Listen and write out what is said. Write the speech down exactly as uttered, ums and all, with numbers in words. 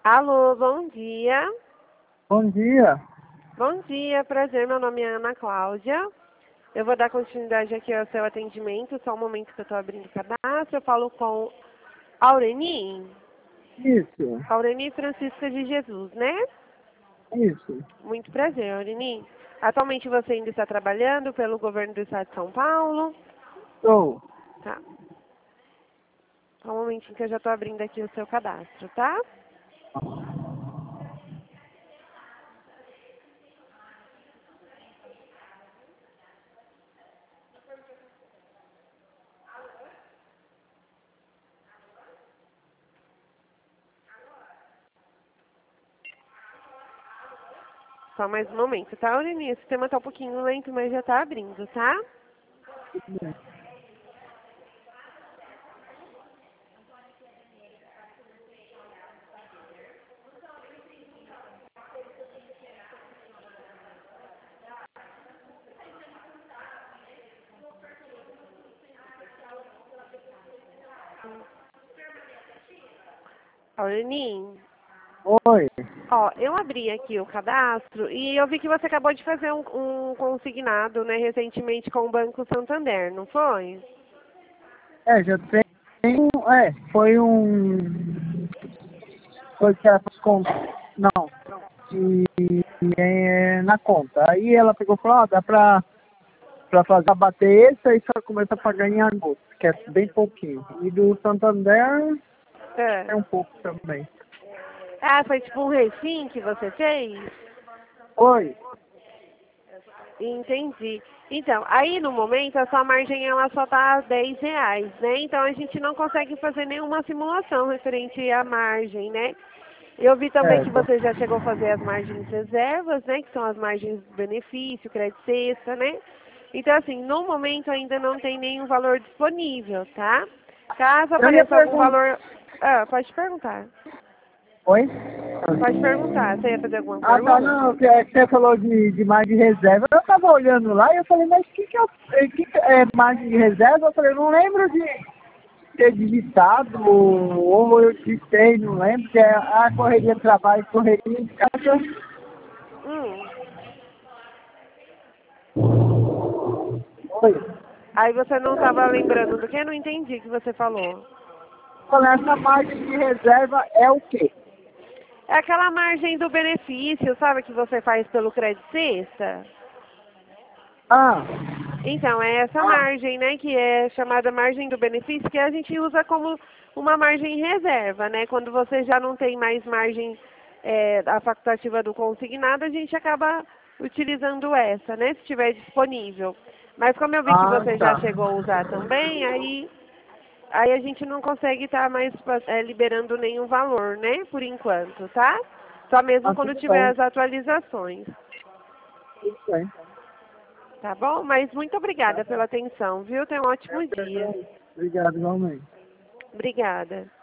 Alô, bom dia. Bom dia. Bom dia, prazer. Meu nome é Ana Cláudia. Eu vou dar continuidade aqui ao seu atendimento. Só um momento que eu estou abrindo o cadastro. Eu falo com Aureni. Isso, Aureni Francisca de Jesus, né? isso. Muito prazer, Aureni. Atualmente você ainda está trabalhando pelo governo do estado de São Paulo? Estou. Tá. Só um momentinho que eu já estou abrindo aqui o seu cadastro, tá? Só mais um momento, tá, Aureni? O sistema está um pouquinho lento, mas já está abrindo, tá? Aureni, Oi. ó, eu abri aqui o cadastro e eu vi que você acabou de fazer um, um consignado, né, recentemente com o Banco Santander, não foi? É, já tem um. É, foi um. Foi que ela fez conta. Não. E, e é na conta. Aí ela pegou e falou, ó, dá pra, pra fazer, bater esse, aí só começa a pagar em agosto, que é bem pouquinho. E do Santander É. é um pouco também. Ah, foi tipo um refim que você fez? Oi. Entendi. Então, aí no momento a sua margem ela só tá dez reais, né? Então a gente não consegue fazer nenhuma simulação referente à margem, né? Eu vi também que Certo. você já chegou a fazer as margens reservas, né? Que são as margens do benefício, crédito sexta, né? Então, assim, no momento ainda não tem nenhum valor disponível, tá? Caso Eu ia apareça algum perguntar. valor... Ah, pode perguntar. Oi? Pode perguntar. Você ia fazer alguma Ah, tá, pergunta? não, que é que você falou de, de margem de reserva. Eu tava olhando lá e eu falei, mas o que, que, é, o- eh, que, que é margem de reserva? Eu falei, eu não lembro de ter digitado, ou eu digitei, não lembro, que é a correria de trabalho, correria de casa. Hum. Oi. Aí você não estava lembrando do que? Eu não entendi o que você falou. Eu falei, essa margem de reserva é o quê? É aquela margem do benefício, sabe, que você faz pelo crédito sexta? Ah, Então, é essa margem, né, que é chamada margem do benefício, que a gente usa como uma margem reserva, né? Quando você já não tem mais margem é, a facultativa do consignado, a gente acaba utilizando essa, né, se estiver disponível. Mas como eu vi que ah, você já tá. chegou a usar também, aí, aí a gente não consegue estar mais é, liberando nenhum valor, né, por enquanto, tá? Só mesmo Ah, quando tudo tiver bem, as atualizações. tudo bem. Tá bom? Mas muito obrigada pela atenção, viu? Tenha um ótimo dia. Obrigado, igualmente. Obrigada.